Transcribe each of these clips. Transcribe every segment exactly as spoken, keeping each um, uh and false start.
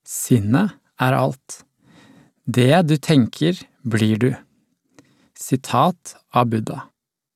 Sinnet er alt. Det du tenker, blir du. Sitat av Buddha.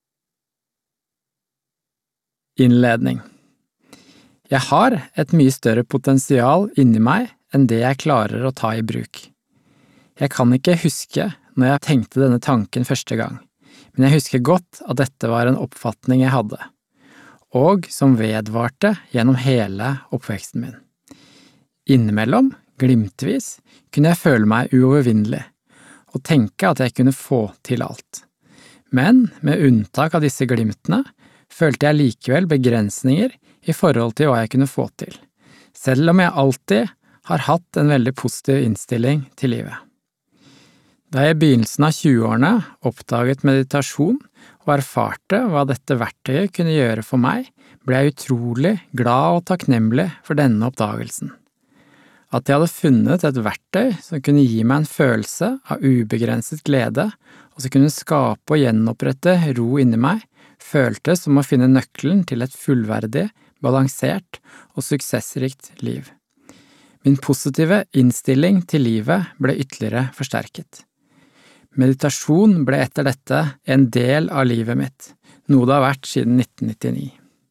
Innledning. Jeg har et mye større potensial inni meg enn det jeg klarer å ta i bruk. Jeg kan ikke huske når jeg tenkte denne tanken første gang, men jeg husker godt at dette var en oppfatning jeg hadde, og som vedvarte gjennom hele oppveksten min. Innimellom, glimtvis, kunne jeg føle meg uovervinnelig, og tenke at jeg kunne få til alt. Men med unntak av disse glimtene, følte jeg likevel begrensninger i forhold til hva jeg kunne få til, selv om jeg alltid har hatt en veldig positiv innstilling til livet. Da jeg i begynnelsen av tjueårene oppdaget meditasjon og erfarte hva dette verktøyet kunne gjøre for meg, ble jeg utrolig glad og takknemlig for denne oppdagelsen. At jeg hadde funnet et verktøy som kunne gi meg en følelse av ubegrenset glede, og som kunne skape og gjenopprette ro inni meg, føltes som å finne nøkkelen til et fullverdig, balansert og suksessrikt liv. Min positive innstilling til livet ble ytterligere forsterket. Meditasjon ble etter dette en del av livet mitt, noe det har vært siden nitten nittini.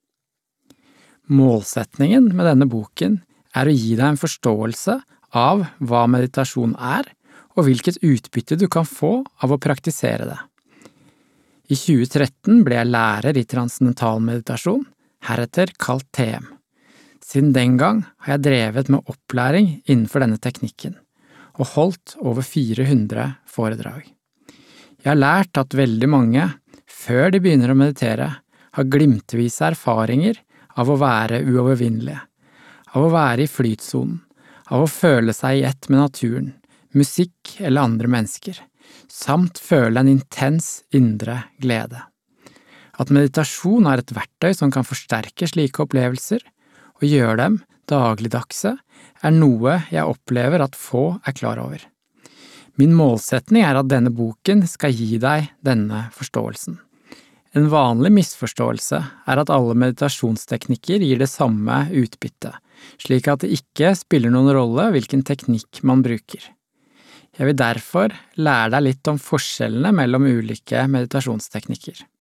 Målsetningen med denne boken er å gi deg en forståelse av hva meditasjon er, og hvilket utbytte du kan få av å praktisere det. I tjue tretten ble jeg lærer i transcendental meditasjon, heretter kalt T M. Siden den gang har jeg drevet med opplæring innenfor denne teknikken, og holdt over fire hundre foredrag. Jeg har lært at veldig mange, før de begynner å meditere, har glimtvise erfaringer av å være uovervinnelige, av å være i flytsonen, av å føle seg i ett med naturen, musikk eller andre mennesker, samt føle en intens indre glede. At meditasjon er et verktøy som kan forsterke slike opplevelser, og gjøre dem dagligdagse, er noe jeg opplever at få er klar over. Min målsetning er at denne boken skal gi deg denne forståelsen. En vanlig misforståelse er at alle meditasjonsteknikker gir det samme utbytte, slik at det ikke spiller noen rolle hvilken teknikk man bruker. Jeg vil derfor lære deg litt om forskjellene mellom ulike meditasjonsteknikker.